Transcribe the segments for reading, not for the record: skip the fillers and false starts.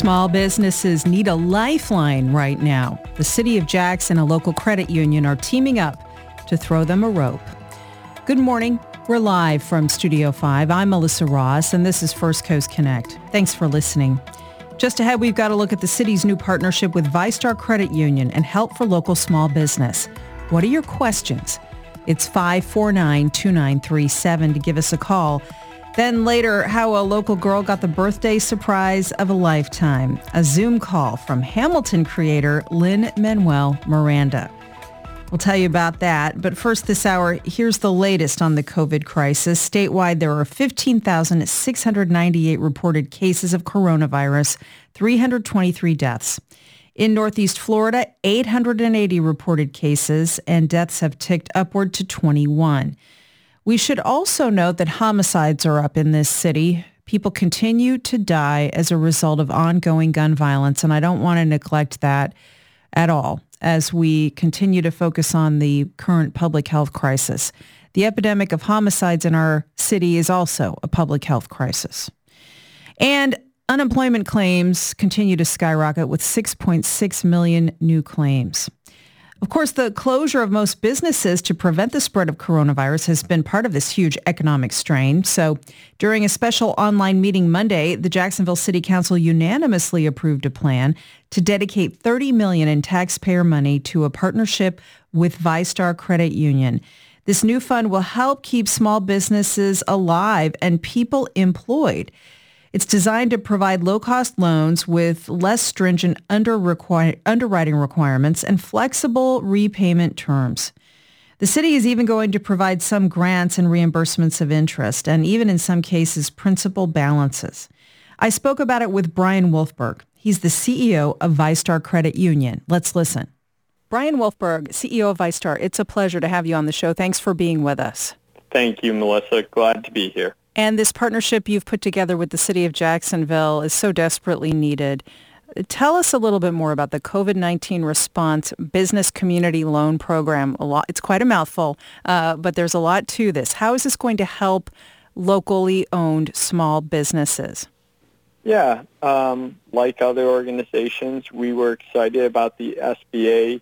Small businesses need a lifeline right now. The City of Jackson and a local credit union are teaming up to throw them a rope. Good morning. We're live from Studio 5. I'm Melissa Ross, and this is First Coast Connect. Thanks for listening. Just ahead, we've got a look at the city's new partnership with VyStar Credit Union and help for local small business. What are your questions? It's 549-2937 to give us a call. Then later, how a local girl got the birthday surprise of a lifetime. A Zoom call from Hamilton creator Lin-Manuel Miranda. We'll tell you about that. But first this hour, here's the latest on the COVID crisis. Statewide, there are 15,698 reported cases of coronavirus, 323 deaths. In Northeast Florida, 880 reported cases, and deaths have ticked upward to 21. We should also note that homicides are up in this city. People continue to die as a result of ongoing gun violence, and I don't want to neglect that at all as we continue to focus on the current public health crisis. The epidemic of homicides in our city is also a public health crisis. And unemployment claims continue to skyrocket with 6.6 million new claims. Of course, the closure of most businesses to prevent the spread of coronavirus has been part of this huge economic strain. So during a special online meeting Monday, the Jacksonville City Council unanimously approved a plan to dedicate $30 million in taxpayer money to a partnership with VyStar Credit Union. This new fund will help keep small businesses alive and people employed. It's designed to provide low-cost loans with less stringent underwriting requirements and flexible repayment terms. The city is even going to provide some grants and reimbursements of interest, and even in some cases, principal balances. I spoke about it with Brian Wolfberg. He's the CEO of VyStar Credit Union. Let's listen. Brian Wolfberg, CEO of VyStar, it's a pleasure to have you on the show. Thanks for being with us. Thank you, Melissa. Glad to be here. And this partnership you've put together with the city of Jacksonville is so desperately needed. Tell us a little bit more about the COVID-19 Response Business Community Loan Program. It's quite a mouthful, but there's a lot to this. How is this going to help locally owned small businesses? Yeah, like other organizations, we were excited about the SBA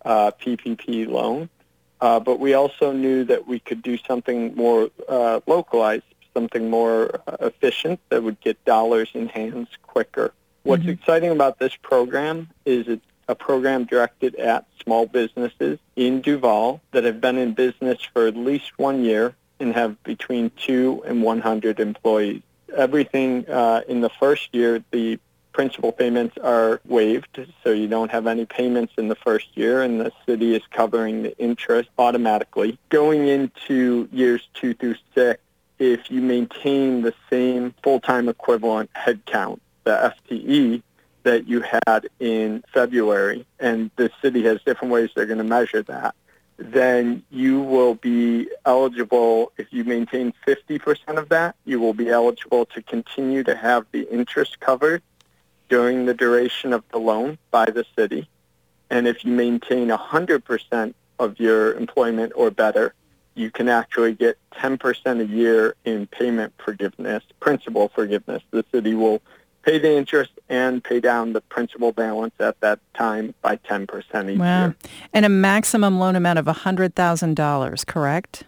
PPP loan, but we also knew that we could do something more localized, something more efficient that would get dollars in hands quicker. What's exciting about this program is it's a program directed at small businesses in Duval that have been in business for at least 1 year and have between 2 and 100 employees. Everything in the first year, the principal payments are waived, so you don't have any payments in the first year, and the city is covering the interest automatically. Going into years 2 through 6, if you maintain the same full-time equivalent headcount, the FTE, that you had in February, and the city has different ways they're going to measure that, then you will be eligible, if you maintain 50% of that, you will be eligible to continue to have the interest covered during the duration of the loan by the city. And if you maintain 100% of your employment or better, you can actually get 10% a year in payment forgiveness, principal forgiveness. The city will pay the interest and pay down the principal balance at that time by 10% each year. And a maximum loan amount of $100,000, correct?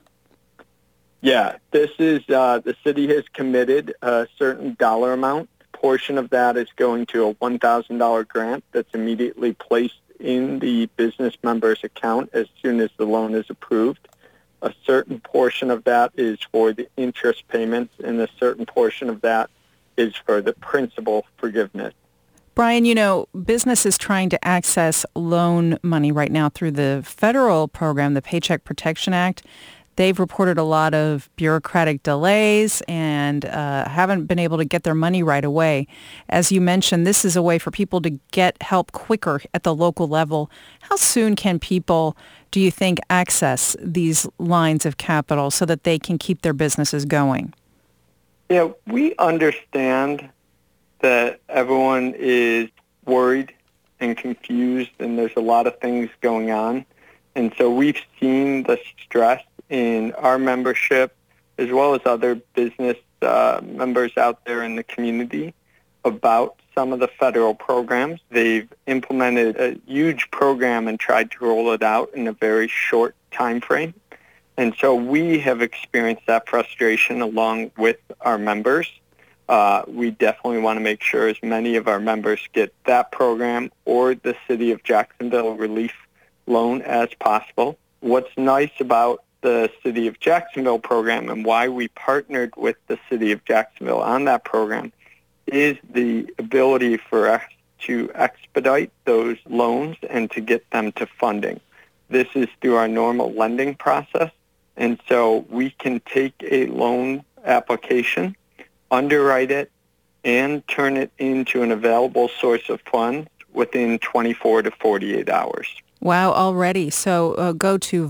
Yeah, this is, the city has committed a certain dollar amount. A portion of that is going to a $1,000 grant that's immediately placed in the business member's account as soon as the loan is approved. A certain portion of that is for the interest payments, and a certain portion of that is for the principal forgiveness. Brian, you know, businesses trying to access loan money right now through the federal program, the Paycheck Protection Act, they've reported a lot of bureaucratic delays and haven't been able to get their money right away. As you mentioned, this is a way for people to get help quicker at the local level. How soon can people, do you think, access these lines of capital so that they can keep their businesses going? Yeah, we understand that everyone is worried and confused, and there's a lot of things going on. And so we've seen the stress in our membership as well as other business members out there in the community about some of the federal programs. They've implemented a huge program and tried to roll it out in a very short time frame. And so we have experienced that frustration along with our members. We definitely want to make sure as many of our members get that program or the City of Jacksonville relief loan as possible. What's nice about the City of Jacksonville program and why we partnered with the City of Jacksonville on that program is the ability for us to expedite those loans and to get them to funding. This is through our normal lending process, and so we can take a loan application, underwrite it, and turn it into an available source of funds within 24 to 48 hours. Wow, already. So go to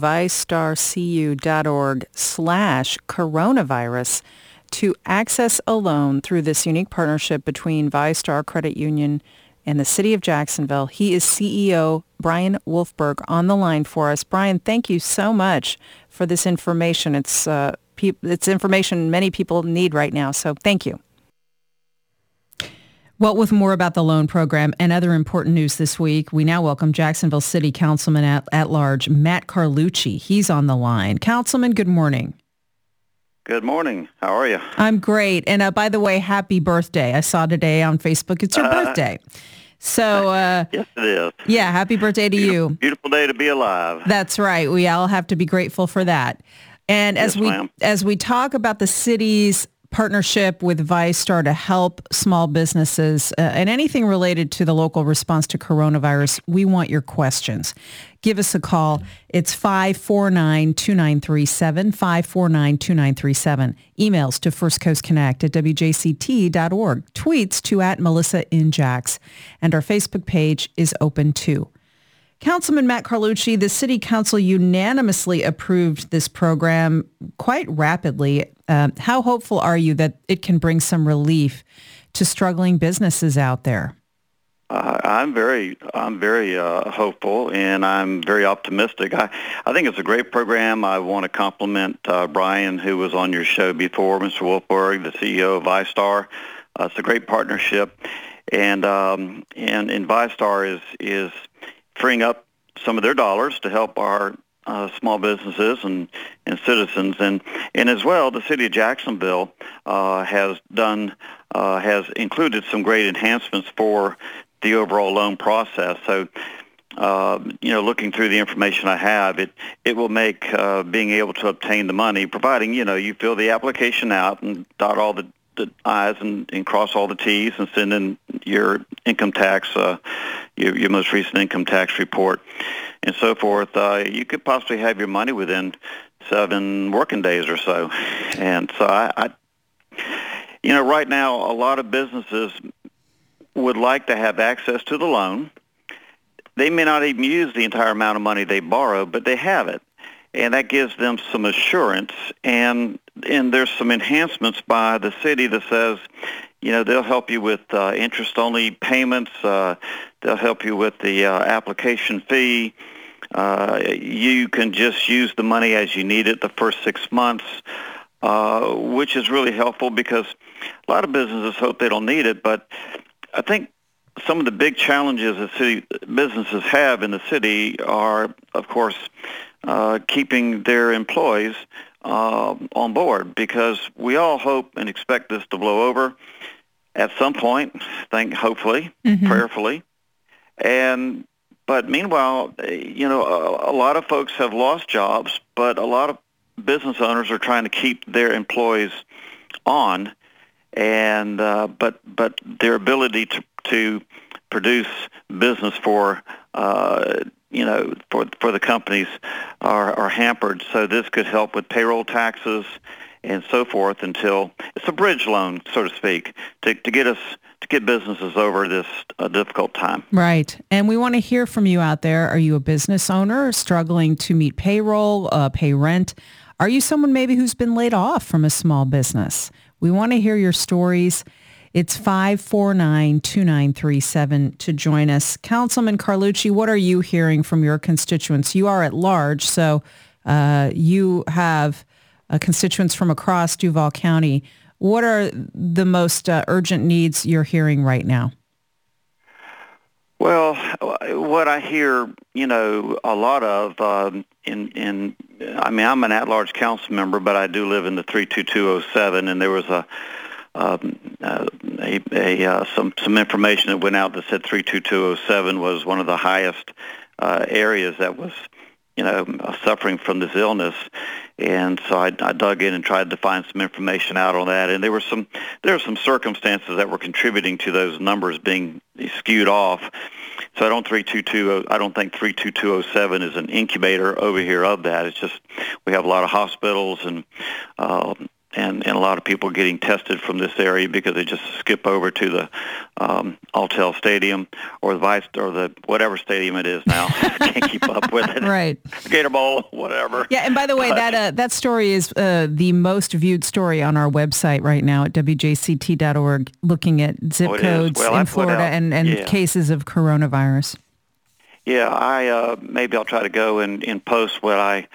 vistarcu.org/coronavirus to access a loan through this unique partnership between ViStar Credit Union and the City of Jacksonville. He is CEO Brian Wolfberg on the line for us. Brian, thank you so much for this information. It's information many people need right now, so thank you. Well, with more about the loan program and other important news this week, we now welcome Jacksonville City Councilman at large, Matt Carlucci. He's on the line. Councilman, good morning. Good morning. How are you? I'm great. And by the way, happy birthday. I saw today on Facebook it's your birthday. So yes, it is. Yeah, happy birthday to you. Beautiful day to be alive. That's right. We all have to be grateful for that. And yes, as we talk about the city's partnership with ViStar to help small businesses and anything related to the local response to coronavirus, we want your questions. Give us a call. It's 549-2937, 549-2937. Emails to firstcoastconnect@wjct.org. Tweets to @MelissaInJax. And our Facebook page is open too. Councilman Matt Carlucci, the City Council unanimously approved this program quite rapidly. How hopeful are you that it can bring some relief to struggling businesses out there? I'm very hopeful, and I'm very optimistic. I think it's a great program. I want to compliment Brian, who was on your show before, Mr. Wolfberg, the CEO of ViStar. It's a great partnership, and ViStar is freeing up some of their dollars to help our small businesses and citizens, and as well, the City of Jacksonville has included some great enhancements for the overall loan process. So, looking through the information I have, it will make being able to obtain the money, providing you fill the application out and dot all the I's and cross all the T's and send in your income tax, your most recent income tax report, and so forth. You could possibly have your money within 7 working days or so. And so right now, a lot of businesses would like to have access to the loan. They may not even use the entire amount of money they borrow, but they have it. And that gives them some assurance. And there's some enhancements by the city that says, they'll help you with interest-only payments. They'll help you with the application fee. You can just use the money as you need it the first 6 months, which is really helpful because a lot of businesses hope they don't need it. But I think some of the big challenges that city businesses have in the city are, of course, keeping their employees on board, because we all hope and expect this to blow over at some point, hopefully, prayerfully. But meanwhile, a lot of folks have lost jobs, but a lot of business owners are trying to keep their employees on, and but their ability to produce business for the companies are hampered. So this could help with payroll taxes and so forth until it's a bridge loan, so to speak, to get businesses over this difficult time. Right. And we want to hear from you out there. Are you a business owner struggling to meet payroll, pay rent? Are you someone maybe who's been laid off from a small business? We want to hear your stories. It's 549-2937 to join us. Councilman Carlucci, what are you hearing from your constituents? You are at large, so you have constituents from across Duval County. What are the most urgent needs you're hearing right now? Well, what I hear, a lot of I'm an at-large council member, but I do live in the 32207, and there was some information that went out that said 32207 was one of the highest areas that was, suffering from this illness. And so I dug in and tried to find some information out on that, and there were some circumstances that were contributing to those numbers being skewed off. So I don't think 32207 is an incubator over here of that. It's just we have a lot of hospitals and a lot of people getting tested from this area because they just skip over to the Alltel Stadium or the whatever stadium it is now. I can't keep up with it. Right. Gator Bowl, whatever. Yeah, and by the way, that story is the most viewed story on our website right now at WJCT.org, looking at zip codes in Florida and cases of coronavirus. Yeah, maybe I'll try to go and post what I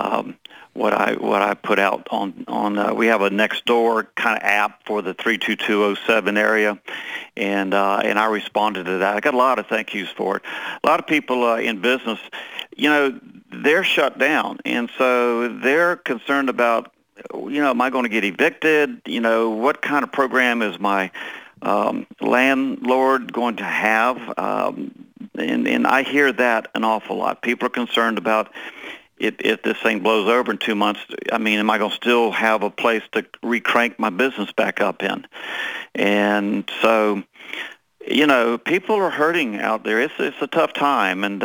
put out on we have a Nextdoor kind of app for the 32207 area, and I responded to that. I got a lot of thank yous for it. A lot of people in business, they're shut down, and so they're concerned about, am I going to get evicted? What kind of program is my landlord going to have? And I hear that an awful lot. People are concerned about if this thing blows over in 2 months, am I going to still have a place to recrank my business back up in? And so, people are hurting out there. It's a tough time, and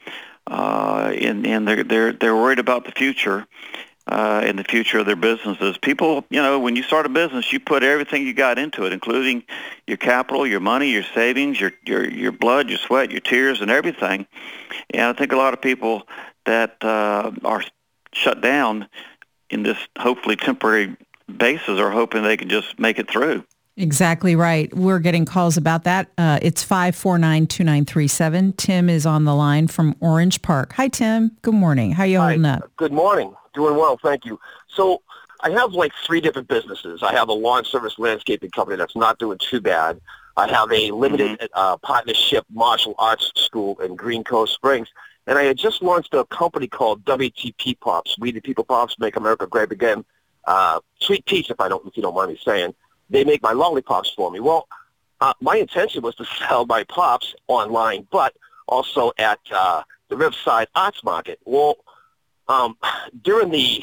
they're worried about the future. In the future of their businesses. People, when you start a business, you put everything you got into it, including your capital, your money, your savings, your blood, your sweat, your tears, and everything. And I think a lot of people that are shut down in this hopefully temporary basis are hoping they can just make it through. Exactly right. We're getting calls about that. It's 549-2937. Tim is on the line from Orange Park. Hi, Tim. Good morning. How are you holding up? Good morning. Doing well, thank you. So I have 3 different businesses. I have a lawn service landscaping company that's not doing too bad. I have a limited partnership martial arts school in Green Cove Springs. And I had just launched a company called WTP Pops, We the People Pops, Make America Great Again. Sweet Peach, if you don't mind me saying. They make my lollipops for me. Well, my intention was to sell my pops online, but also at the Riverside Arts Market. Well, during the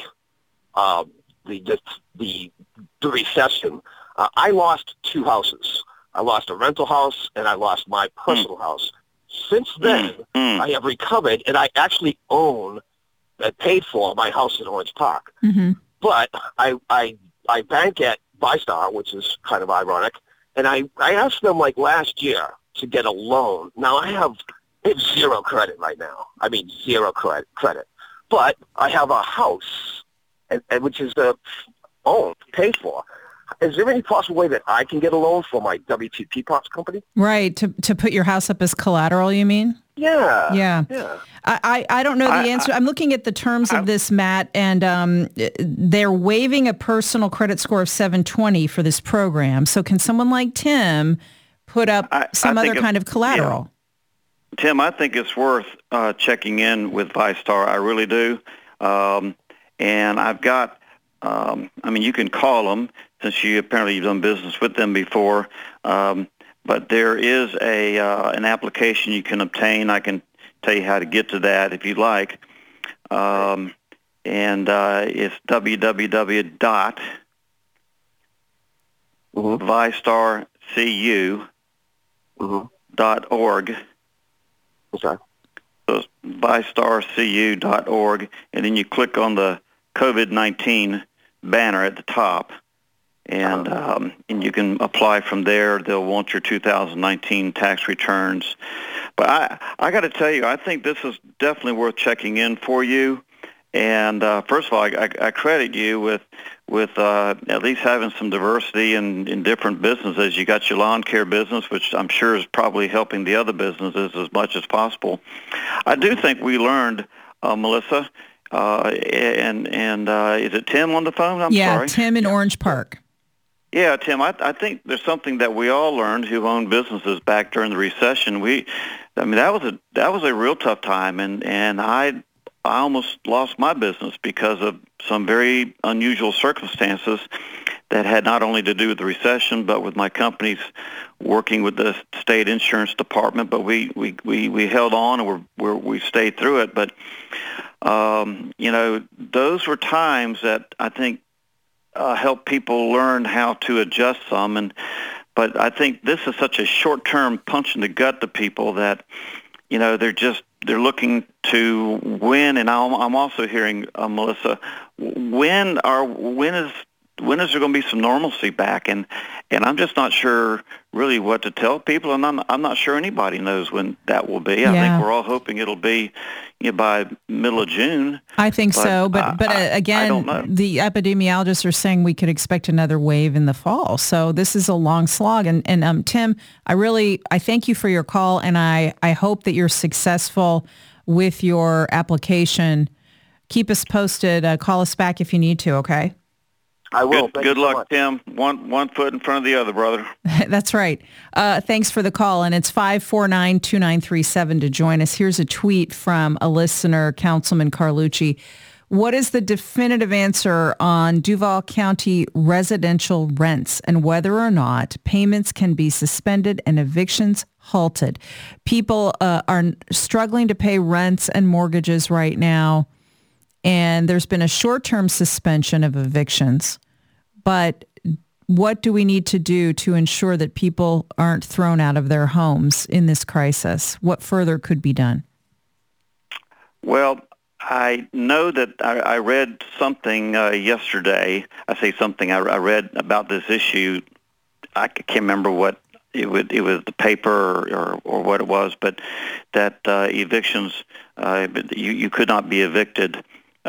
recession, I lost 2 houses. I lost a rental house and I lost my personal house. Since then, I have recovered, and I actually own and paid for my house in Orange Park. Mm-hmm. But I bank at VyStar, which is kind of ironic, and I asked them last year to get a loan. Now I have zero credit right now. Zero credit. But I have a house, and which is owned, paid for. Is there any possible way that I can get a loan for my WTP Pops company? Right, to put your house up as collateral, you mean? Yeah. I don't know the answer. I'm looking at the terms of this, Matt, and they're waiving a personal credit score of 720 for this program. So can someone like Tim put up some other kind of collateral? Yeah. Tim, I think it's worth checking in with VyStar. I really do. And I've got, you can call them since you've done business with them before. But there is an application you can obtain. I can tell you how to get to that if you'd like. And it's www.vystarcu.org. Okay. So it's vystarcu.org, and then you click on the COVID-19 banner at the top, and you can apply from there. They'll want your 2019 tax returns. But I got to tell you, I think this is definitely worth checking in for you. And first of all, I credit you with at least having some diversity in different businesses. You got your lawn care business, which I'm sure is probably helping the other businesses as much as possible. I do think we learned, Melissa, and is it Tim on the phone? I'm sorry. Yeah, Tim in Orange Park. Yeah, Tim, I think there's something that we all learned who owned businesses back during the recession. That was a real tough time, and I almost lost my business because of some very unusual circumstances that had not only to do with the recession, but with my company's working with the state insurance department. But we held on, and we stayed through it. But those were times that I think help people learn how to adjust some. But I think this is such a short-term punch in the gut to people that, they're looking to win. And I'm also hearing, Melissa, when is there going to be some normalcy back? And I'm just not sure really what to tell people, and I'm not sure anybody knows when that will be. I think we're all hoping it'll be by middle of June. I think so, but again, the epidemiologists are saying we could expect another wave in the fall. So this is a long slog. And Tim, I thank you for your call, and I hope that you're successful with your application. Keep us posted. Call us back if you need to, okay? I will. Good luck, Tim. One foot in front of the other, brother. That's right. Thanks for the call. And it's 549-2937 to join us. Here's a tweet from a listener, Councilman Carlucci. What is the definitive answer on Duval County residential rents and whether or not payments can be suspended and evictions halted? People are struggling to pay rents and mortgages right now. And there's been a short-term suspension of evictions. But what do we need to do to ensure that people aren't thrown out of their homes in this crisis? What further could be done? Well, I know that I read something yesterday. I say something. I read about this issue. I can't remember what it was the paper or what it was, but that evictions, you could not be evicted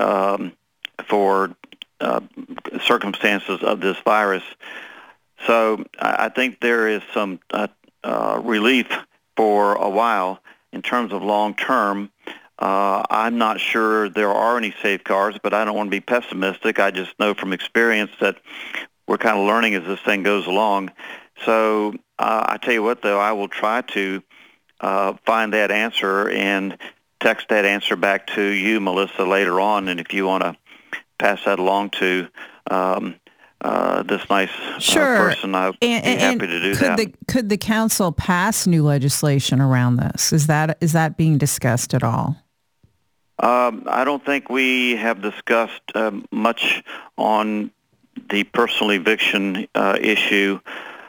for circumstances of this virus. So I think there is some relief for a while. In terms of long-term, I'm not sure there are any safeguards, but I don't want to be pessimistic. I just know from experience that we're kind of learning as this thing goes along. So I tell you what, though, I will try to find that answer and text that answer back to you, Melissa, later on. And if you want to pass that along to this nice person, I'd be happy to do that. Could the council pass new legislation around this? Is that being discussed at all? I don't think we have discussed much on the personal eviction issue.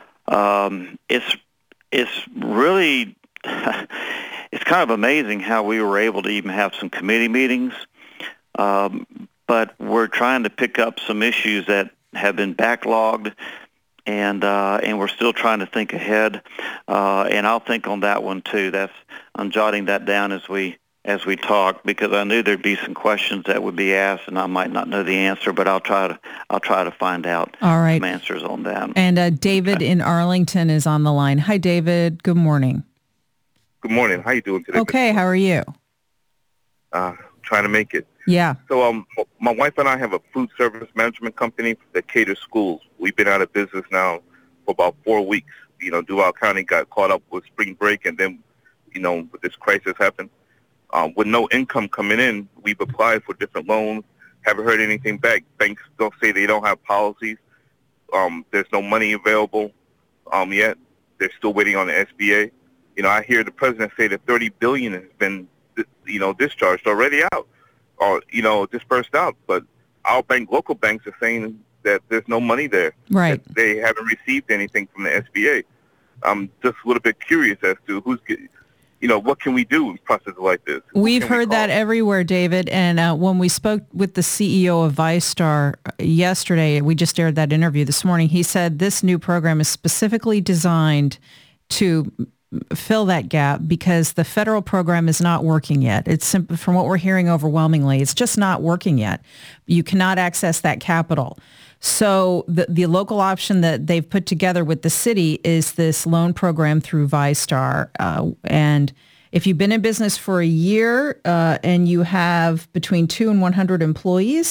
It's really it's kind of amazing how we were able to even have some committee meetings, but we're trying to pick up some issues that have been backlogged, and we're still trying to think ahead. And I'll think on that one too. I'm jotting that down as we talk, because I knew there'd be some questions that would be asked, and I might not know the answer, but I'll try to find out some answers on that. And David in Arlington is on the line. Hi, David. Good morning. Good morning. How you doing today? Okay. How are you? Trying to make it. Yeah. So my wife and I have a food service management company that caters schools. We've been out of business now for about 4 weeks. Duval County got caught up with spring break, and then, with this crisis happened. With no income coming in, we've applied for different loans. Haven't heard anything back. Banks don't say they don't have policies. There's no money available yet. They're still waiting on the SBA. I hear the president say that $30 billion has been, discharged already out, or dispersed out. But our local banks are saying that there's no money there. Right. That they haven't received anything from the SBA. I'm just a little bit curious as to what can we do in processes like this? We've heard that everywhere, David. And when we spoke with the CEO of VyStar yesterday, we just aired that interview this morning, he said this new program is specifically designed to fill that gap because the federal program is not working yet. It's simple, from what we're hearing overwhelmingly, it's just not working yet. You cannot access that capital. So the local option that they've put together with the city is this loan program through VyStar. And if you've been in business for a year and you have between 2 and 100 employees,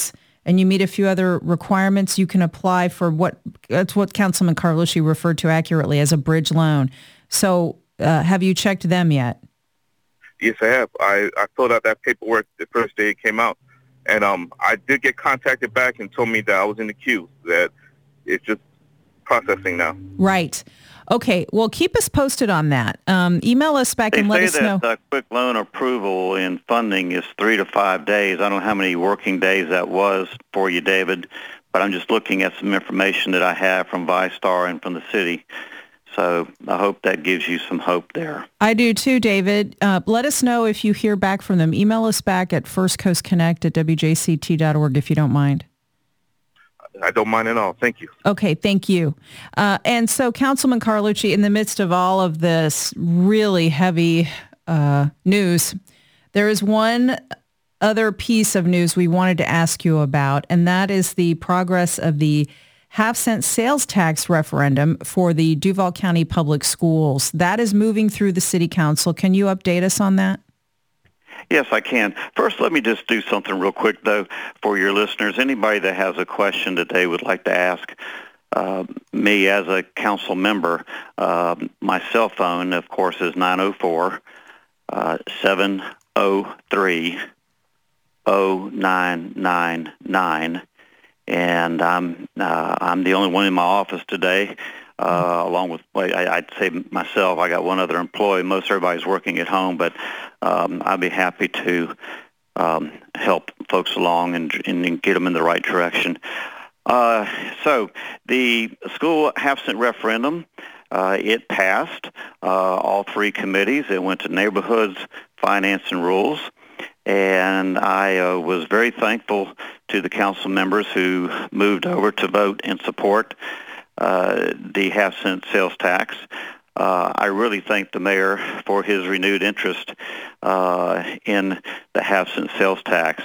and you meet a few other requirements, you can apply for that's what Councilman Carlucci referred to accurately as a bridge loan. So have you checked them yet? Yes, I have. I filled out that paperwork the first day it came out, and I did get contacted back and told me that I was in the queue, that it's just processing now. Right. Okay. Well, keep us posted on that. Email us back and let us know. They say that quick loan approval and funding is 3 to 5 days. I don't know how many working days that was for you, David, but I'm just looking at some information that I have from VyStar and from the city. So I hope that gives you some hope there. I do too, David. Let us know if you hear back from them. Email us back at firstcoastconnect@wjct.org if you don't mind. I don't mind at all. Thank you. Okay, thank you. And so, Councilman Carlucci, in the midst of all of this really heavy news, there is one other piece of news we wanted to ask you about, and that is the progress of the half-cent sales tax referendum for the Duval County Public Schools. That is moving through the City Council. Can you update us on that? Yes, I can. First, let me just do something real quick, though, for your listeners. Anybody that has a question that they would like to ask me as a council member, my cell phone, of course, is 904-703-0999. And I'm the only one in my office today, along with, I'd say myself, I got one other employee. Most everybody's working at home, but I'd be happy to help folks along and get them in the right direction. So the school half-cent referendum, it passed all three committees. It went to Neighborhoods, Finance, and Rules. And I was very thankful to the council members who moved over to vote and support the half-cent sales tax. I really thank the mayor for his renewed interest in the half-cent sales tax,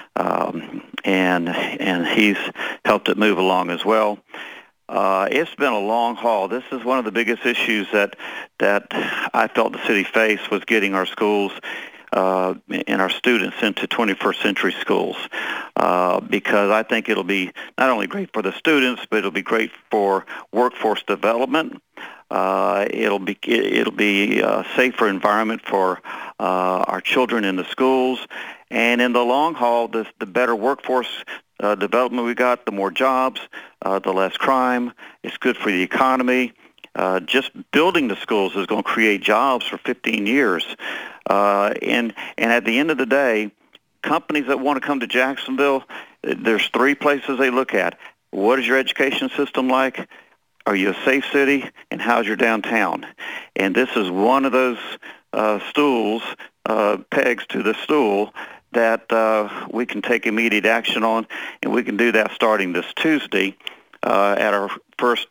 and he's helped it move along as well. It's been a long haul. This is one of the biggest issues that I felt the city faced, was getting our schools and our students into 21st century schools, because I think it'll be not only great for the students, but it'll be great for workforce development. It'll be a safer environment for our children in the schools, and in the long haul, the better workforce development we got, the more jobs, the less crime. It's good for the economy. Just building the schools is going to create jobs for 15 years. And at the end of the day, companies that want to come to Jacksonville, there's three places they look at. What is your education system like? Are you a safe city? And how's your downtown? And this is one of those stools, pegs to the stool, that we can take immediate action on, and we can do that starting this Tuesday at our first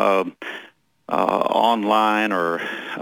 online or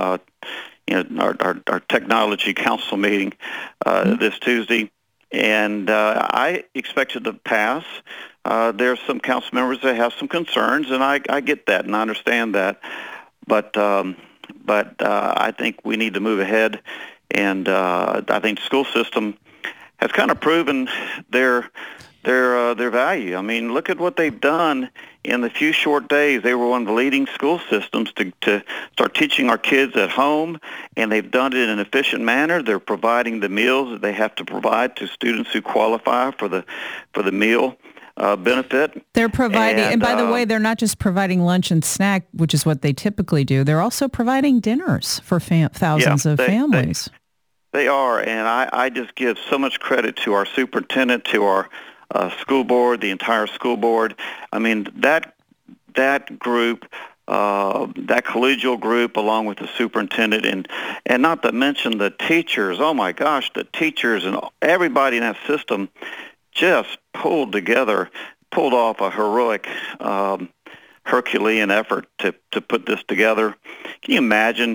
our technology council meeting this Tuesday, and I expect it to pass. There's some council members that have some concerns, and I get that and I understand that, but I think we need to move ahead, and I think the school system has kind of proven their value. I mean, look at what they've done in the few short days. They were one of the leading school systems to start teaching our kids at home, and they've done it in an efficient manner. They're providing the meals that they have to provide to students who qualify for the meal benefit. They're providing, and by the way, they're not just providing lunch and snack, which is what they typically do. They're also providing dinners for thousands of families. They are, and I just give so much credit to our superintendent, to our school board, the entire school board. I mean, that group, that collegial group, along with the superintendent, and not to mention the teachers. Oh my gosh, the teachers and everybody in that system just pulled off a heroic Herculean effort to put this together. Can you imagine?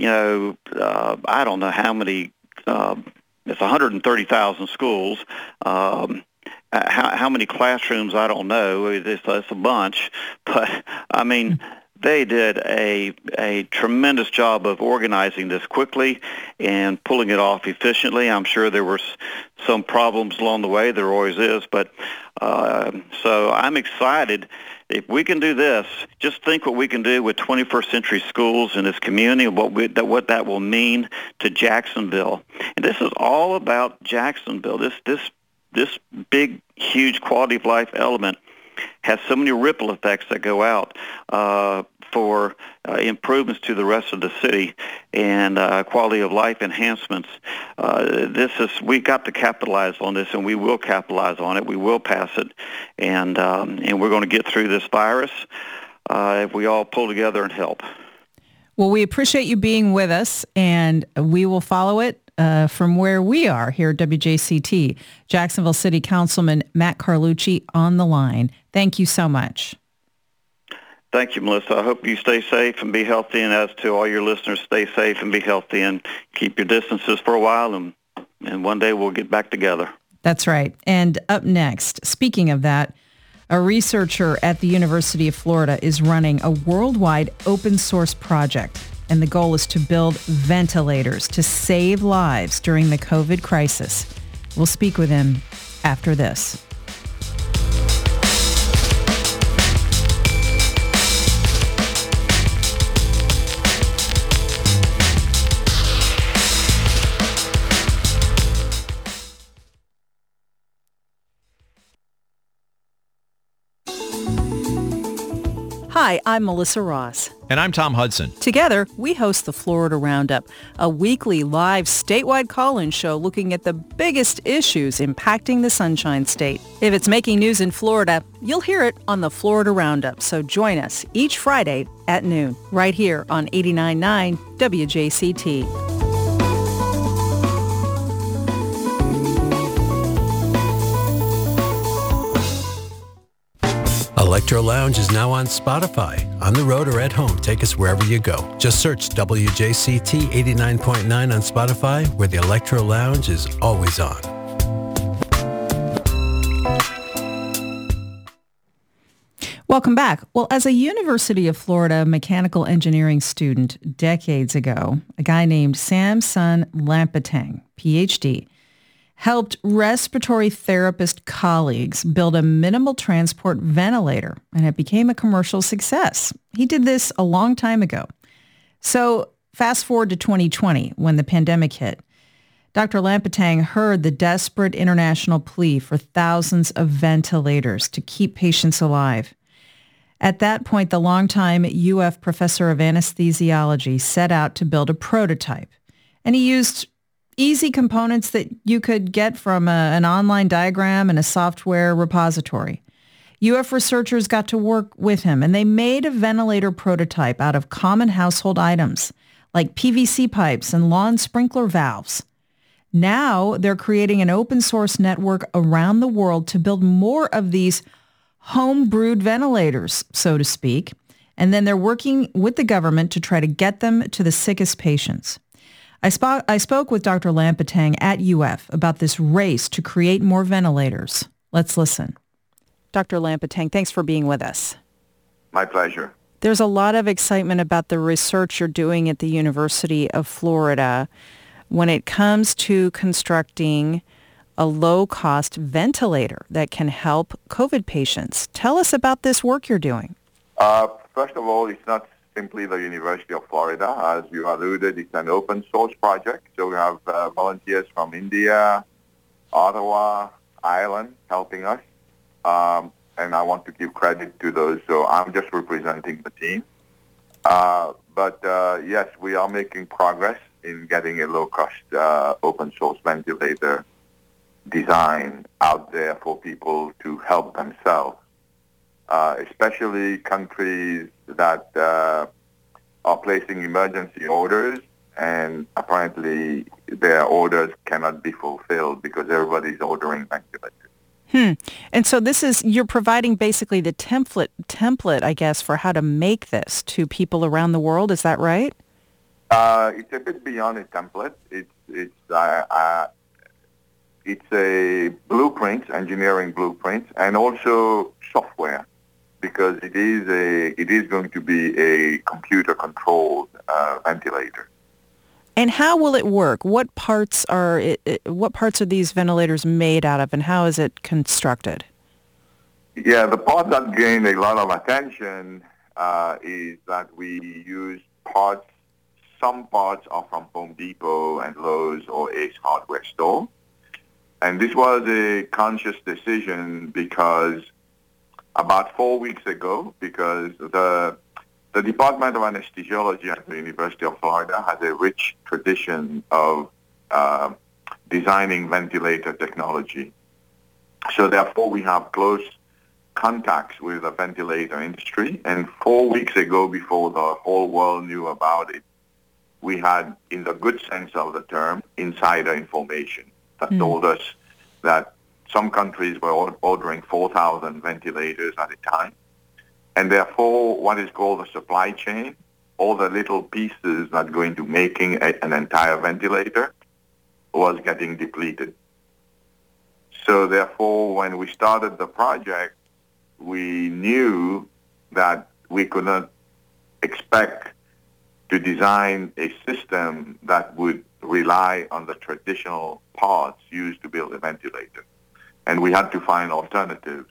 I don't know how many. It's 130,000 schools. How many classrooms? I don't know. It's a bunch, but I mean, They did a tremendous job of organizing this quickly and pulling it off efficiently. I'm sure there were some problems along the way. There always is. But so I'm excited. If we can do this, just think what we can do with 21st century schools in this community and what that will mean to Jacksonville. And this is all about Jacksonville. This big, huge quality of life element has so many ripple effects that go out for improvements to the rest of the city and quality of life enhancements. We got to capitalize on this, and we will capitalize on it. We will pass it, and we're going to get through this virus if we all pull together and help. Well, we appreciate you being with us, and we will follow it from where we are here at WJCT. Jacksonville City Councilman Matt Carlucci on the line. Thank you so much. Thank you, Melissa. I hope you stay safe and be healthy, and as to all your listeners, stay safe and be healthy and keep your distances for a while, and one day we'll get back together. That's right. And up next, speaking of that, a researcher at the University of Florida is running a worldwide open source project, and the goal is to build ventilators to save lives during the COVID crisis. We'll speak with him after this. Hi, I'm Melissa Ross. And I'm Tom Hudson. Together, we host the Florida Roundup, a weekly live statewide call-in show looking at the biggest issues impacting the Sunshine State. If it's making news in Florida, you'll hear it on the Florida Roundup. So join us each Friday at noon, right here on 89.9 WJCT. Electro Lounge is now on Spotify. On the road or at home, take us wherever you go. Just search WJCT 89.9 on Spotify, where the Electro Lounge is always on. Welcome back. Well, as a University of Florida mechanical engineering student decades ago, a guy named Samson Lampatang, PhD, helped respiratory therapist colleagues build a minimal transport ventilator, and it became a commercial success. He did this a long time ago. So fast forward to 2020, when the pandemic hit. Dr. Lampatang heard the desperate international plea for thousands of ventilators to keep patients alive. At that point, the longtime UF professor of anesthesiology set out to build a prototype, and he used easy components that you could get from an online diagram and a software repository. UF researchers got to work with him, and they made a ventilator prototype out of common household items like PVC pipes and lawn sprinkler valves. Now they're creating an open source network around the world to build more of these home-brewed ventilators, so to speak, and then they're working with the government to try to get them to the sickest patients. I spoke with Dr. Lampatang at UF about this race to create more ventilators. Let's listen. Dr. Lampatang, thanks for being with us. My pleasure. There's a lot of excitement about the research you're doing at the University of Florida when it comes to constructing a low-cost ventilator that can help COVID patients. Tell us about this work you're doing. First of all, it's not simply the University of Florida. As you alluded, it's an open source project. So we have volunteers from India, Ottawa, Ireland helping us. And I want to give credit to those. So I'm just representing the team. But yes, we are making progress in getting a low-cost open source ventilator design out there for people to help themselves. Especially countries that are placing emergency orders, and apparently their orders cannot be fulfilled because everybody's ordering ventilators. And so you're providing basically the template, I guess, for how to make this to people around the world. Is that right? It's a bit beyond a template. It's a blueprint, engineering blueprint, and also software. because it is going to be a computer-controlled ventilator. And how will it work? What parts are these ventilators made out of, and how is it constructed? Yeah, the part that gained a lot of attention is that we use parts. Some parts are from Home Depot and Lowe's or Ace Hardware store. And this was a conscious decision because about 4 weeks ago, because the Department of Anesthesiology at the University of Florida has a rich tradition of designing ventilator technology. So therefore, we have close contacts with the ventilator industry. And 4 weeks ago, before the whole world knew about it, we had, in the good sense of the term, insider information that told us that some countries were ordering 4,000 ventilators at a time. And therefore, what is called the supply chain, all the little pieces that go into making an entire ventilator, was getting depleted. So therefore, when we started the project, we knew that we could not expect to design a system that would rely on the traditional parts used to build a ventilator. And we had to find alternatives.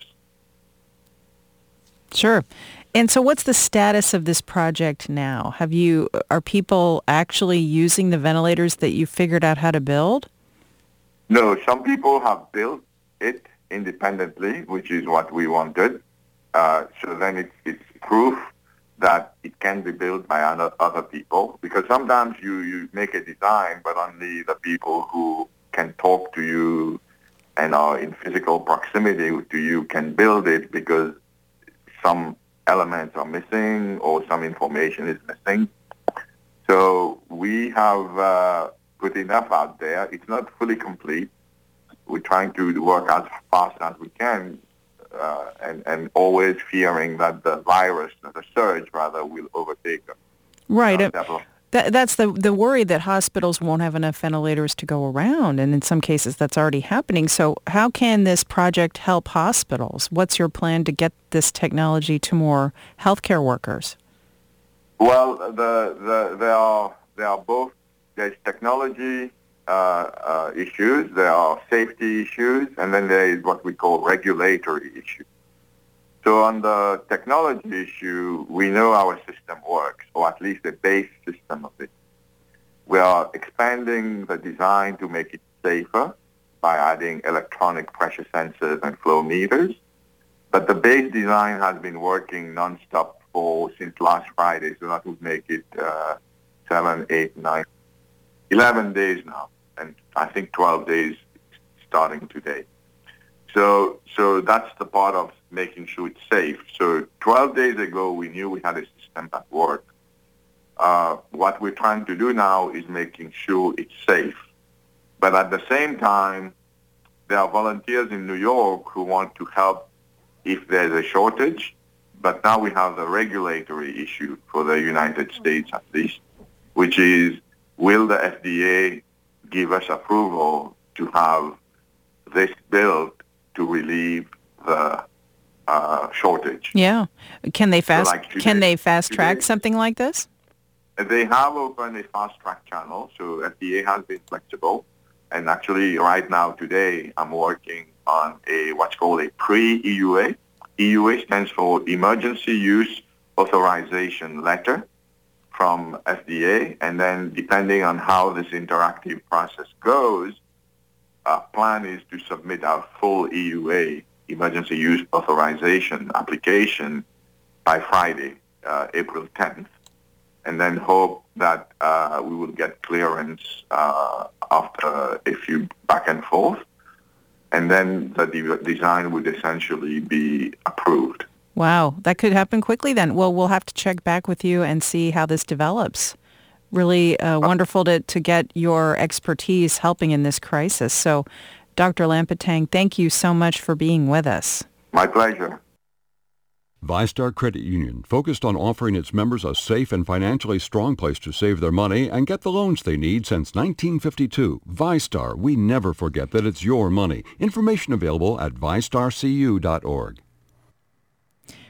Sure. And so what's the status of this project now? Are people actually using the ventilators that you figured out how to build? No, some people have built it independently, which is what we wanted. So then it's proof that it can be built by other people, because sometimes you make a design, but only the people who can talk to you and are in physical proximity to you can build it, because some elements are missing or some information is missing. So we have put enough out there. It's not fully complete. We're trying to work as fast as we can, and always fearing that the virus, the surge rather, will overtake them. Right. That's the worry, that hospitals won't have enough ventilators to go around, and in some cases that's already happening. So how can this project help hospitals? What's your plan to get this technology to more healthcare workers? Well, there are both. There's technology issues, there are safety issues, and then there is what we call regulatory issues. So on the technology issue, we know our system works, or at least the base system of it. We are expanding the design to make it safer by adding electronic pressure sensors and flow meters. But the base design has been working nonstop since last Friday, so that would make it 7, 8, 9, 11 days now, and I think 12 days starting today. So that's the part of making sure it's safe. So 12 days ago, we knew we had a system that worked. What we're trying to do now is making sure it's safe. But at the same time, there are volunteers in New York who want to help if there's a shortage. But now we have the regulatory issue for the United States, at least, which is, will the FDA give us approval to have this built to relieve the shortage? Yeah. Can they fast track something like this? They have opened a fast track channel, so FDA has been flexible. And actually, right now, today, I'm working on what's called a pre-EUA. EUA stands for Emergency Use Authorization Letter from FDA. And then depending on how this interactive process goes, our plan is to submit our full EUA, Emergency Use Authorization application, by Friday, April 10th. And then hope that we will get clearance after a few back and forth. And then the design would essentially be approved. Wow, that could happen quickly then. Well, we'll have to check back with you and see how this develops. Really wonderful to get your expertise helping in this crisis. So, Dr. Lampetang, thank you so much for being with us. My pleasure. VyStar Credit Union, focused on offering its members a safe and financially strong place to save their money and get the loans they need since 1952. VyStar, we never forget that it's your money. Information available at vystarcu.org.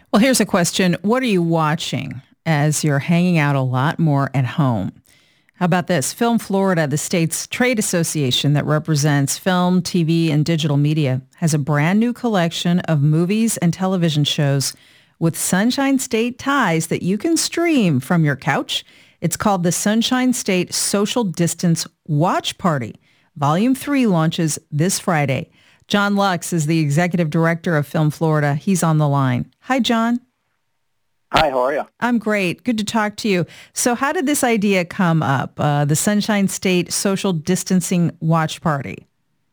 Well, here's a question. What are you watching as you're hanging out a lot more at home? How about this? Film Florida, the state's trade association that represents film, TV, and digital media, has a brand new collection of movies and television shows with Sunshine State ties that you can stream from your couch. It's called the Sunshine State Social Distance Watch Party. Volume 3 launches this Friday. John Lux is the executive director of Film Florida. He's on the line. Hi, John. Hi, how are you? I'm great. Good to talk to you. So how did this idea come up, the Sunshine State Social Distancing Watch Party?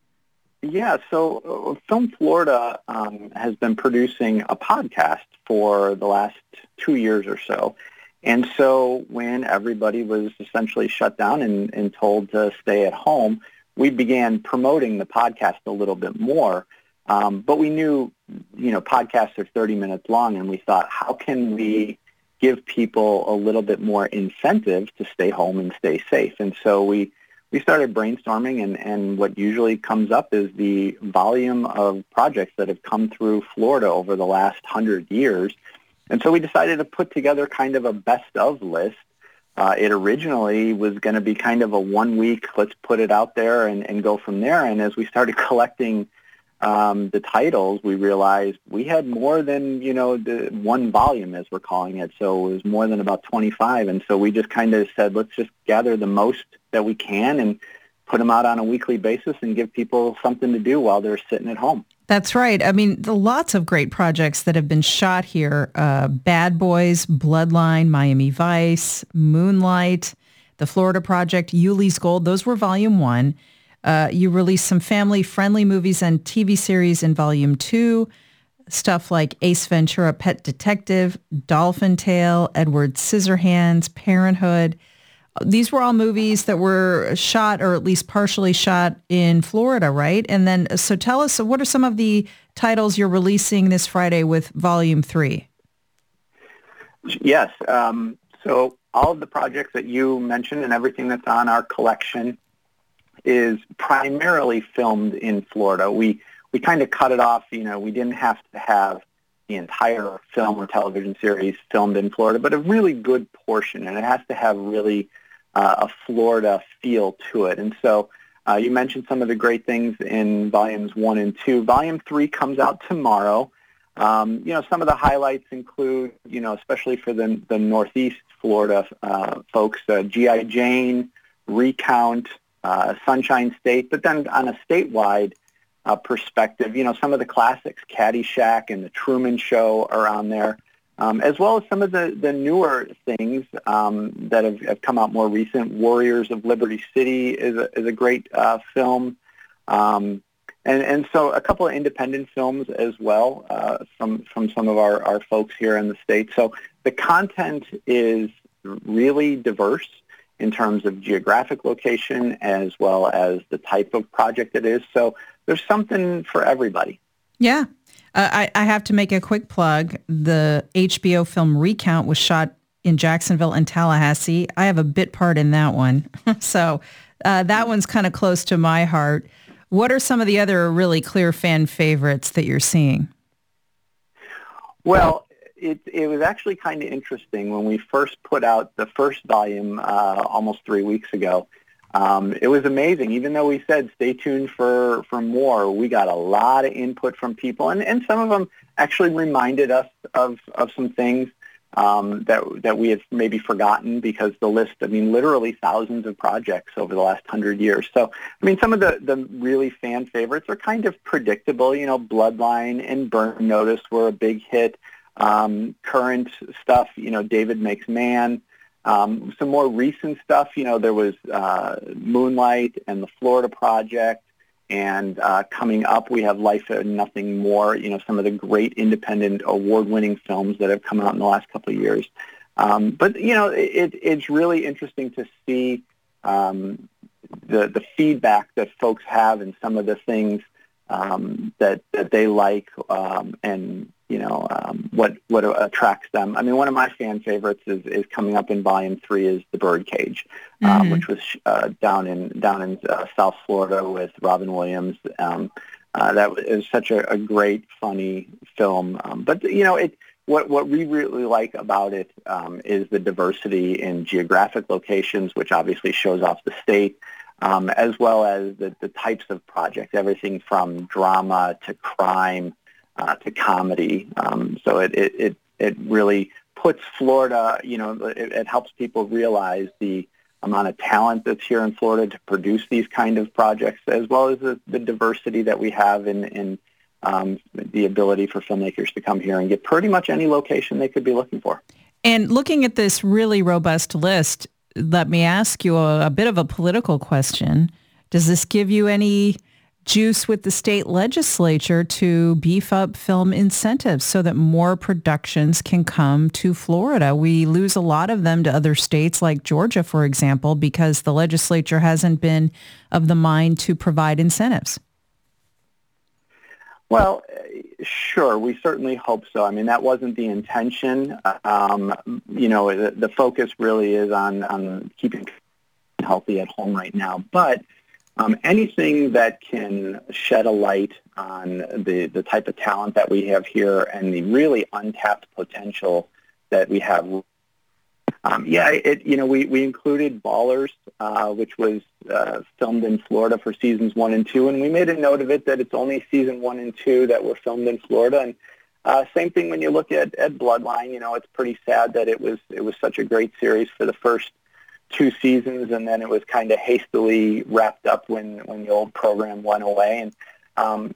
Yeah, so Film Florida has been producing a podcast for the last 2 years or so. And so when everybody was essentially shut down and told to stay at home, we began promoting the podcast a little bit more. But we knew, podcasts are 30 minutes long, and we thought, how can we give people a little bit more incentive to stay home and stay safe? And so we started brainstorming, and what usually comes up is the volume of projects that have come through Florida over the last 100 years. And so we decided to put together kind of a best of list. It originally was going to be kind of a 1 week, let's put it out there and go from there. And as we started collecting the titles, we realized we had more than, the one volume, as we're calling it. So it was more than about 25. And so we just kind of said, let's just gather the most that we can and put them out on a weekly basis and give people something to do while they're sitting at home. That's right. I mean, lots of great projects that have been shot here. Bad Boys, Bloodline, Miami Vice, Moonlight, The Florida Project, Yuli's Gold. Those were Volume 1. You released some family-friendly movies and TV series in Volume 2. Stuff like Ace Ventura, Pet Detective, Dolphin Tale, Edward Scissorhands, Parenthood. These were all movies that were shot, or at least partially shot, in Florida, right? And then, so tell us, what are some of the titles you're releasing this Friday with Volume 3? Yes. So all of the projects that you mentioned and everything that's on our collection is primarily filmed in Florida. We kind of cut it off. We didn't have to have the entire film or television series filmed in Florida, but a really good portion, and it has to have really a Florida feel to it. And so you mentioned some of the great things in Volumes 1 and 2. Volume 3 comes out tomorrow. Some of the highlights include, especially for the Northeast Florida folks, G.I. Jane, Recount, Sunshine State, but then on a statewide perspective, some of the classics, Caddyshack and The Truman Show are on there, as well as some of the newer things that have come out more recent. Warriors of Liberty City is a great film, and so a couple of independent films as well from some of our folks here in the state. So the content is really diverse in terms of geographic location as well as the type of project it is. So there's something for everybody. Yeah. I have to make a quick plug. The HBO film Recount was shot in Jacksonville and Tallahassee. I have a bit part in that one. So that one's kind of close to my heart. What are some of the other really clear fan favorites that you're seeing? Well, it was actually kind of interesting when we first put out the first volume almost 3 weeks ago. It was amazing. Even though we said stay tuned for more, we got a lot of input from people, and some of them actually reminded us of some things that we had maybe forgotten, because the list, literally thousands of projects over the last 100 years. So, some of the really fan favorites are kind of predictable. Bloodline and Burn Notice were a big hit. Current stuff, David Makes Man. Some more recent stuff, there was Moonlight and The Florida Project, and coming up we have Life and Nothing More, some of the great independent award-winning films that have come out in the last couple of years. But it's really interesting to see the feedback that folks have and some of the things that they like, and what attracts them. One of my fan favorites is coming up in Volume 3 is The Birdcage, which was down in South Florida with Robin Williams. That is such a great, funny film. But what we really like about it is the diversity in geographic locations, which obviously shows off the state, as well as the types of projects, everything from drama to crime to comedy. So it really puts Florida, it helps people realize the amount of talent that's here in Florida to produce these kind of projects, as well as the diversity that we have in the ability for filmmakers to come here and get pretty much any location they could be looking for. And looking at this really robust list, let me ask you a bit of a political question. Does this give you any juice with the state legislature to beef up film incentives so that more productions can come to Florida? We lose a lot of them to other states like Georgia, for example, because the legislature hasn't been of the mind to provide incentives. Well, sure. We certainly hope so. I mean, that wasn't the intention. The focus really is on keeping healthy at home right now. But anything that can shed a light on the type of talent that we have here and the really untapped potential that we have. We included Ballers, which was filmed in Florida for seasons 1 and 2, and we made a note of it that it's only season 1 and 2 that were filmed in Florida. And same thing when you look at Bloodline. It's pretty sad that it was such a great series for the first 2 seasons, and then it was kind of hastily wrapped up when the old program went away. And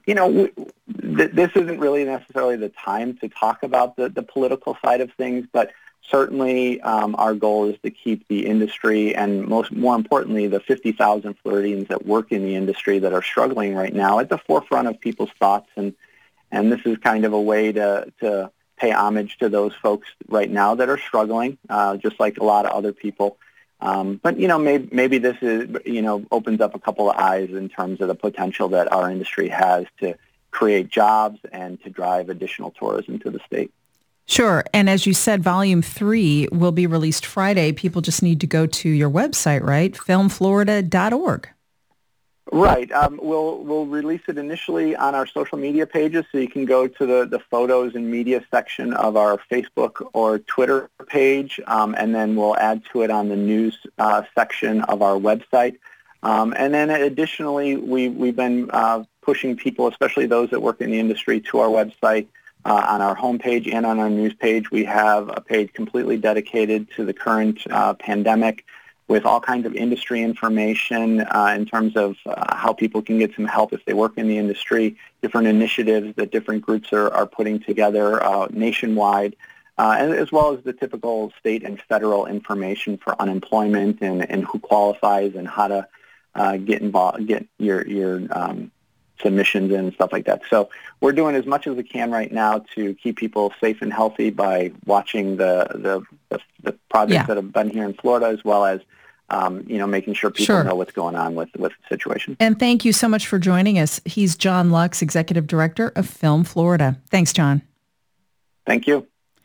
this isn't really necessarily the time to talk about the political side of things, but certainly our goal is to keep the industry and more importantly, the 50,000 Floridians that work in the industry that are struggling right now at the forefront of people's thoughts. And this is kind of a way to pay homage to those folks right now that are struggling, just like a lot of other people. But maybe this is, opens up a couple of eyes in terms of the potential that our industry has to create jobs and to drive additional tourism to the state. Sure. And as you said, Volume 3 will be released Friday. People just need to go to your website, right? filmflorida.org. Right. We'll release it initially on our social media pages, so you can go to the photos and media section of our Facebook or Twitter page, and then we'll add to it on the news section of our website. And then additionally, we've been pushing people, especially those that work in the industry, to our website. On our homepage and on our news page, we have a page completely dedicated to the current pandemic with all kinds of industry information in terms of how people can get some help if they work in the industry, different initiatives that different groups are putting together nationwide, and as well as the typical state and federal information for unemployment and who qualifies and how to get involved, get your submissions in and stuff like that. So we're doing as much as we can right now to keep people safe and healthy by watching the projects that have been here in Florida, as well as making sure people know what's going on with the situation. And thank you so much for joining us. He's John Lux, Executive Director of Film Florida. Thanks, John. Thank you.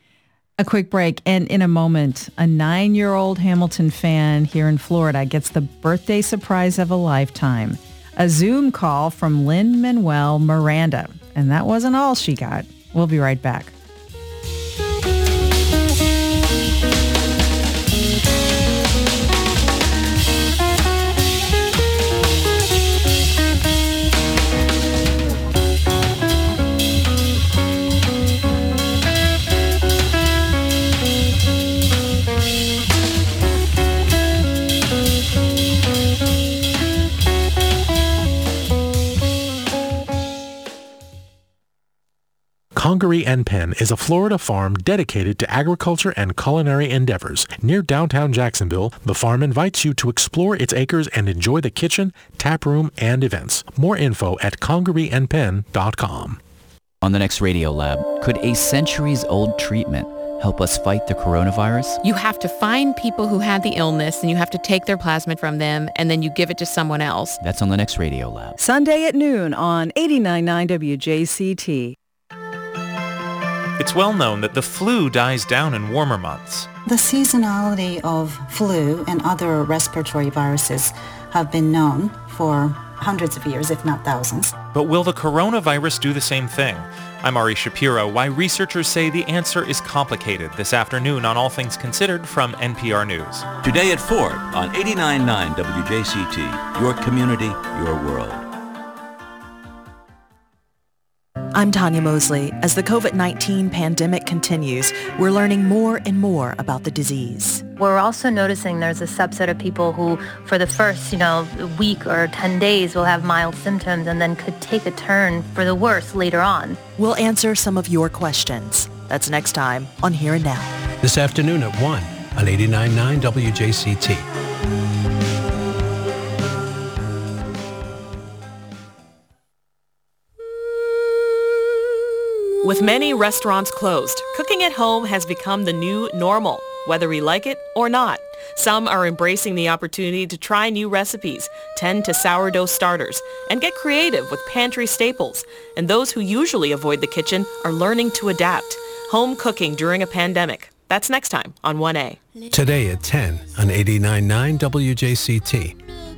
A quick break, and in a moment, a 9-year-old Hamilton fan here in Florida gets the birthday surprise of a lifetime. A Zoom call from Lin-Manuel Miranda. And that wasn't all she got. We'll be right back. Congaree and Penn is a Florida farm dedicated to agriculture and culinary endeavors. Near downtown Jacksonville, the farm invites you to explore its acres and enjoy the kitchen, tap room, and events. More info at congareeandpenn.com. On the next Radio Lab, could a centuries-old treatment help us fight the coronavirus? You have to find people who had the illness, and you have to take their plasmid from them, and then you give it to someone else. That's on the next Radio Lab. Sunday at noon on 89.9 WJCT. It's well known that the flu dies down in warmer months. The seasonality of flu and other respiratory viruses have been known for hundreds of years, if not thousands. But will the coronavirus do the same thing? I'm Ari Shapiro. Why researchers say the answer is complicated this afternoon on All Things Considered from NPR News. Today at 4 on 89.9 WJCT, your community, your world. I'm Tanya Mosley. As the COVID-19 pandemic continues, we're learning more and more about the disease. We're also noticing there's a subset of people who, for the first, week or 10 days will have mild symptoms and then could take a turn for the worse later on. We'll answer some of your questions. That's next time on Here and Now. This afternoon at 1 on 89.9 WJCT. With many restaurants closed, cooking at home has become the new normal, whether we like it or not. Some are embracing the opportunity to try new recipes, tend to sourdough starters, and get creative with pantry staples. And those who usually avoid the kitchen are learning to adapt. Home cooking during a pandemic. That's next time on 1A. Today at 10 on 89.9 WJCT.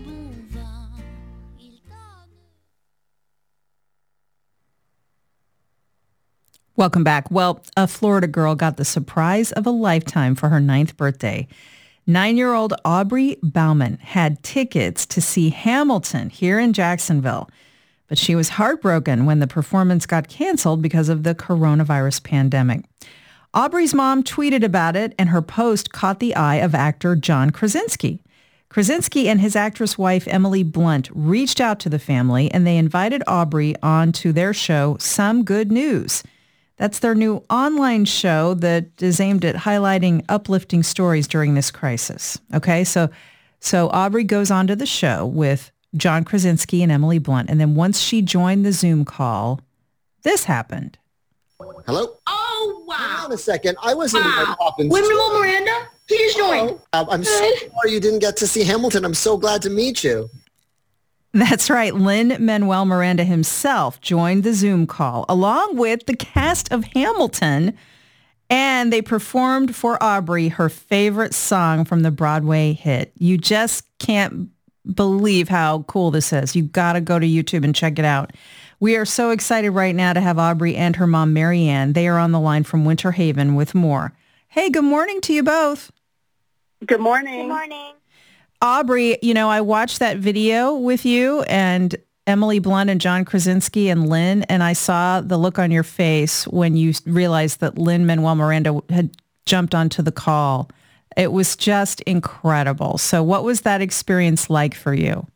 Welcome back. Well, a Florida girl got the surprise of a lifetime for her 9th birthday. 9-year-old Aubrey Bauman had tickets to see Hamilton here in Jacksonville, but she was heartbroken when the performance got canceled because of the coronavirus pandemic. Aubrey's mom tweeted about it, and her post caught the eye of actor John Krasinski. Krasinski and his actress wife Emily Blunt reached out to the family, and they invited Aubrey on to their show, Some Good News. That's their new online show that is aimed at highlighting uplifting stories during this crisis. Okay, so Aubrey goes on to the show with John Krasinski and Emily Blunt, and then once she joined the Zoom call, this happened. Hello? Oh, wow. Hang on a second. I was in Mary Poppins. Win-Win Miranda? He just joined. I'm so sorry you didn't get to see Hamilton. I'm so glad to meet you. That's right. Lin-Manuel Miranda himself joined the Zoom call along with the cast of Hamilton, and they performed for Aubrey her favorite song from the Broadway hit. You just can't believe how cool this is. You got to go to YouTube and check it out. We are so excited right now to have Aubrey and her mom, Marianne. They are on the line from Winter Haven with more. Hey, good morning to you both. Good morning. Good morning. Aubrey, I watched that video with you and Emily Blunt and John Krasinski and Lynn, and I saw the look on your face when you realized that Lin-Manuel Miranda had jumped onto the call. It was just incredible. So what was that experience like for you?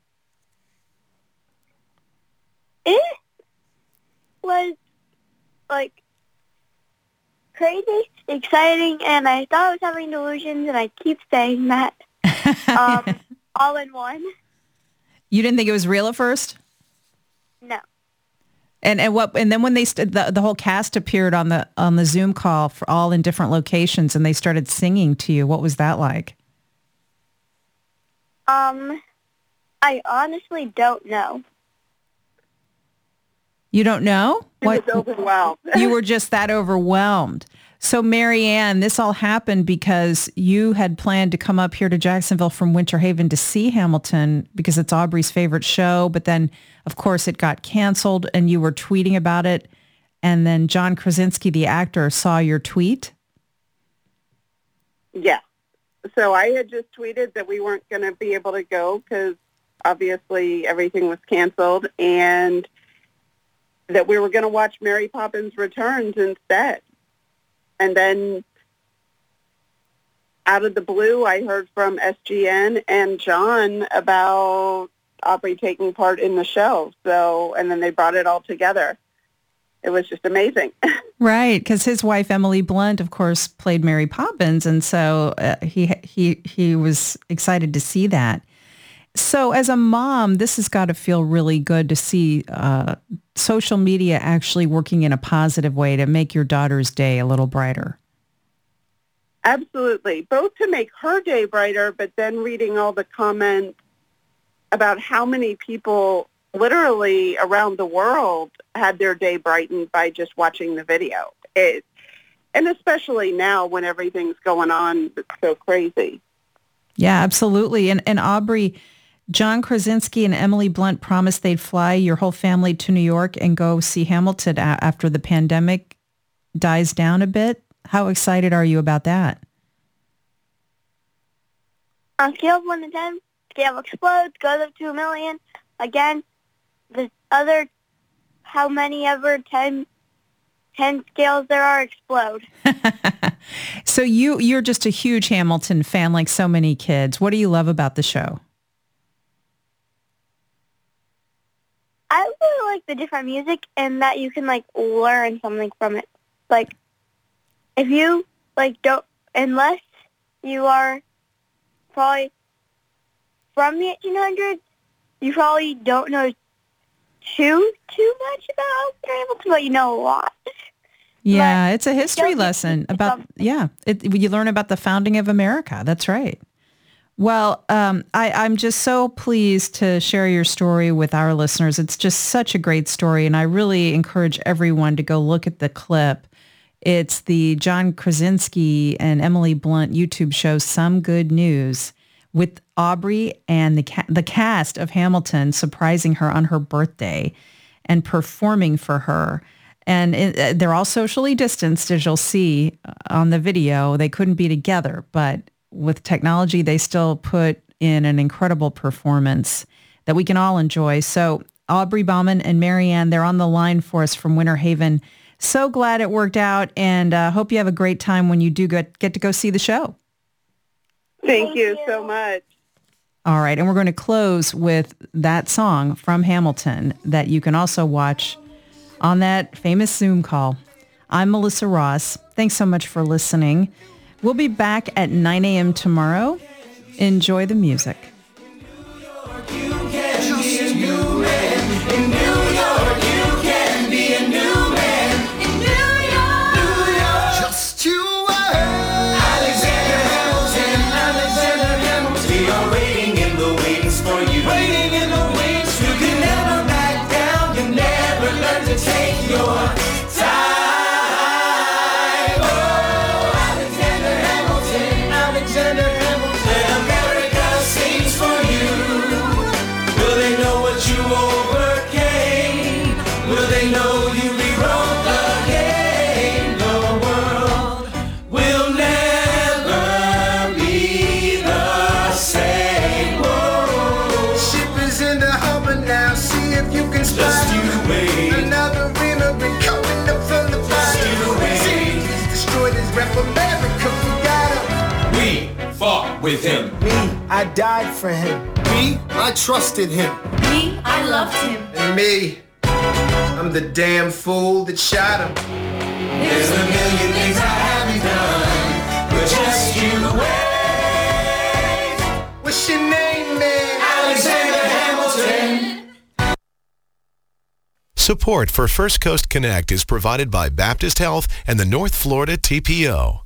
It was, crazy, exciting, and I thought I was having delusions, and I keep saying that. All in one. You didn't think it was real at first? No. And then when they the whole cast appeared on the Zoom call for all in different locations, and they started singing to you, what was that like? I honestly don't know. You don't know? She was overwhelmed. You were just that overwhelmed. So Marianne, this all happened because you had planned to come up here to Jacksonville from Winter Haven to see Hamilton because it's Aubrey's favorite show. But then, of course, it got canceled and you were tweeting about it. And then John Krasinski, the actor, saw your tweet. Yeah. So I had just tweeted that we weren't going to be able to go because obviously everything was canceled and that we were going to watch Mary Poppins Returns instead. And then out of the blue, I heard from SGN and John about Aubrey taking part in the show. So, and then they brought it all together. It was just amazing. Right, because his wife, Emily Blunt, of course, played Mary Poppins. And so he was excited to see that. So as a mom, this has got to feel really good to see social media actually working in a positive way to make your daughter's day a little brighter. Absolutely. Both to make her day brighter, but then reading all the comments about how many people literally around the world had their day brightened by just watching the video. And especially now when everything's going on, it's so crazy. Yeah, absolutely. And Aubrey, John Krasinski and Emily Blunt promised they'd fly your whole family to New York and go see Hamilton after the pandemic dies down a bit. How excited are you about that? On a scale of 1 to 10, scale explodes, goes up to 1 million. Again, the other, how many ever 10 scales there are explode. So you're just a huge Hamilton fan, like so many kids. What do you love about the show? I really like the different music and that you can like learn something from it. Like if you like don't, unless you are probably from the 1800s, you probably don't know too much about Hamilton, but you know a lot. Yeah, it's a history lesson about, you learn about the founding of America. That's right. Well, I'm just so pleased to share your story with our listeners. It's just such a great story, and I really encourage everyone to go look at the clip. It's the John Krasinski and Emily Blunt YouTube show, Some Good News, with Aubrey and the cast of Hamilton surprising her on her birthday and performing for her. And they're all socially distanced, as you'll see on the video. They couldn't be together, but with technology, they still put in an incredible performance that we can all enjoy. So Aubrey Bauman and Marianne, they're on the line for us from Winter Haven. So glad it worked out, and hope you have a great time when you do get to go see the show. Thank you so much. All right, and we're going to close with that song from Hamilton that you can also watch on that famous Zoom call. I'm Melissa Ross. Thanks so much for listening. We'll be back at 9 a.m. tomorrow. Enjoy the music. With him. Me, I died for him. Me, I trusted him. Me, I loved him. And me, I'm the damn fool that shot him. There's a million things I haven't done, but just you wait. What's your name, man? Alexander Hamilton. Support for First Coast Connect is provided by Baptist Health and the North Florida TPO.